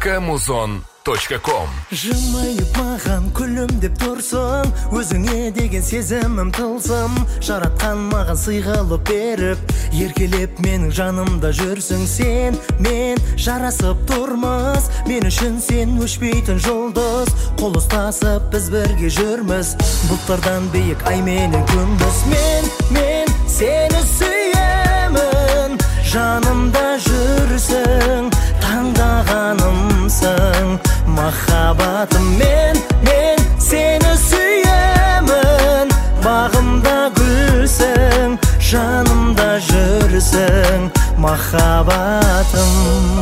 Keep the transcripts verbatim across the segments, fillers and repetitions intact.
точка музон точка ком. Жымайып маған күлімдеп тұрсың, өзіңе деген сезімім тылсым. Жаратқан маған сыйғылып беріп, еркелеп менің жанымда жүрсің сен. Мен жарасып тұрмыз, мен үшін сен өшпейтін жұлдыз. Қол ұстасып біз бірге жүрміз, бұлттардан биік ай менен күндіз. Мен, мен сені сүйемін, жанымда жүрсің, таңдағанымсың. Махаббатым, мен, мен сені сүйемін, бағымда гүлсің, жанымда жүрсің, махаббатым.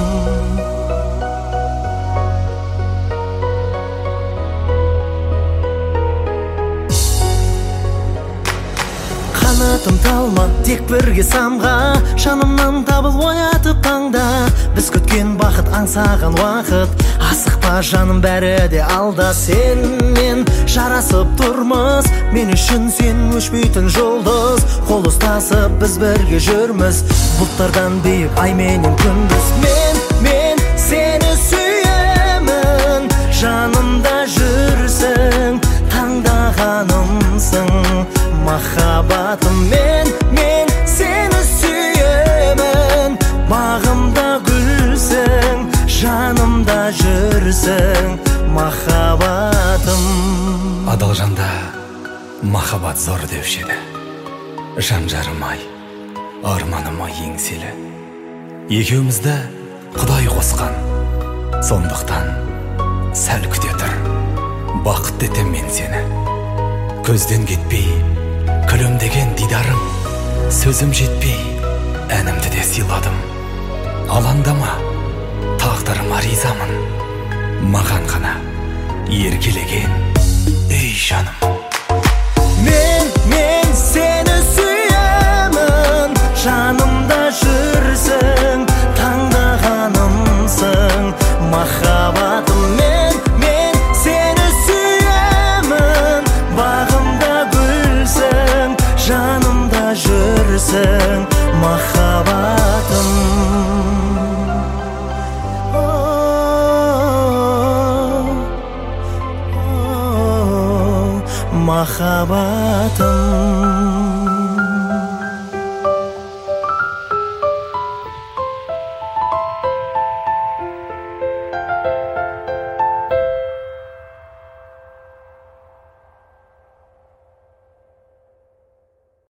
Қанатым талма, тек бірге самға, жанымнан табыл оятып таңда. Біз күткен бақыт, аңсаған уақыт, асықпа жаным, бәрі де алда. Сенмен жарасып тұрмыз, мен үшін сен өшпейтін жұлдыз. Қол ұстасып біз бірге жүрміз, бұлттардан биік ай менен күндіз. Мен, мен сені сүйемін, жанымда жүрсің, таңдағанымсың. Махаббатым, мен, мен сені сүйемін, бағымда гүлсің, жанымда жүрсің, махаббатым. Адал жанда махаббат зор деуші еді. Жан жарымай, арманыма еңселі. Екеумізді Құдай қосқан, сондықтан сәл күте тұр, бақытты етем мен сені. Көзден кетпей күлімдеген дидарым, сөзім жетпей әнімді де сыйладым. Алаңдама, тағдырыма ризамын, маған ғана еркелеген ей жаным. Мен, мен сені сүйемін, жанымда жүрсің, таңдағанымсың, махаббатым. Мен, мен сені сүйемін, бағымда гүлсің, жанымда жүрсің, махаббатым. Махаббатым.